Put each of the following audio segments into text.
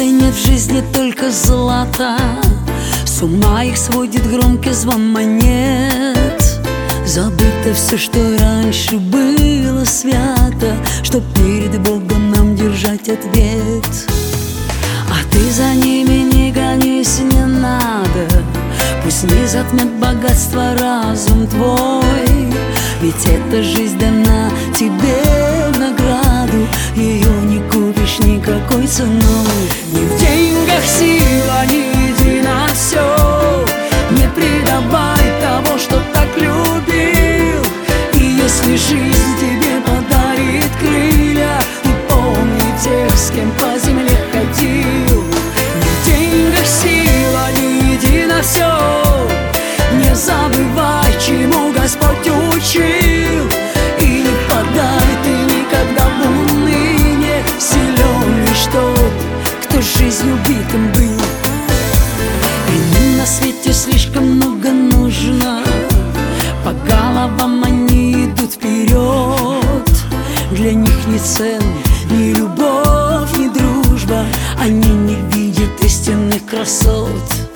ценят в жизни только злато, с ума их сводит громкий звон монет. Забыто все, что раньше было свято, чтоб перед Богом нам держать ответ. А ты за ними не гонись, не надо, пусть не затмет богатство разум твой. Ведь эта жизнь дана тебе в награду, ее не купишь никакой ценой. Не в деньгах сила, не иди на все, не предавай того, что так любил. И если жизнь тебе подарит крылья, ты помни тех, с кем по земле ходил. Не в деньгах сила, не иди на все, не забывай, чему Господь учил. И не впадай ты никогда в уныние, силен лишь тот, кто жизнью убитым был. Иным на свете слишком много нужно, по головам они идут вперед. Для них ни цен, ни любовь, ни дружба, они не видят истинных красот.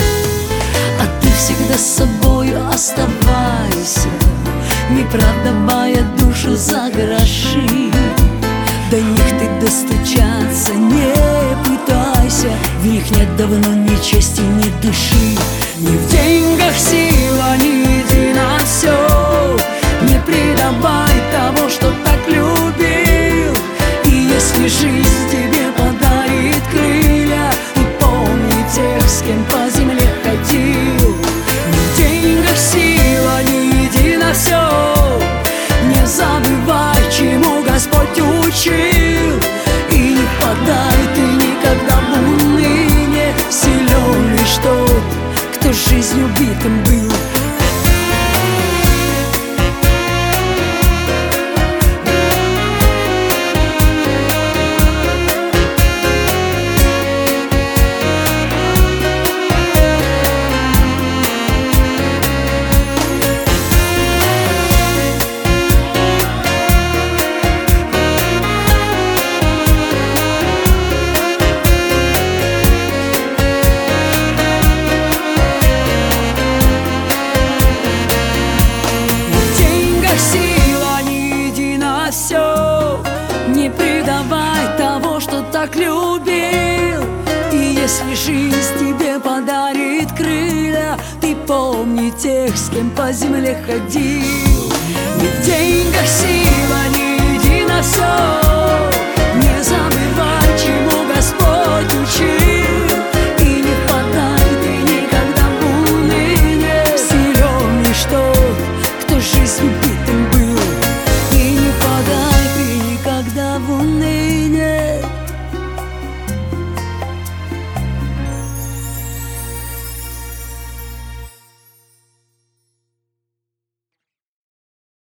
А ты всегда с собою оставайся, не продавая душу за гроши. До них ты достучаться не пытайся, в них нет давно ни чести, ни души. Не в деньгах сила, не иди на все, не предавай того, что так любил. И если жизнь тебе подарит крылья, ты помни тех, с кем по земле ходил. Не в деньгах сила, не иди на все, не забывай, чему Господь учил. И не впадай ты никогда в уныние, силен лишь тот, кто жизнью убитым был. Не предавай того, что так любил. И если жизнь тебе подарит крылья, ты помни тех, с кем по земле ходил. Не в деньгах сила,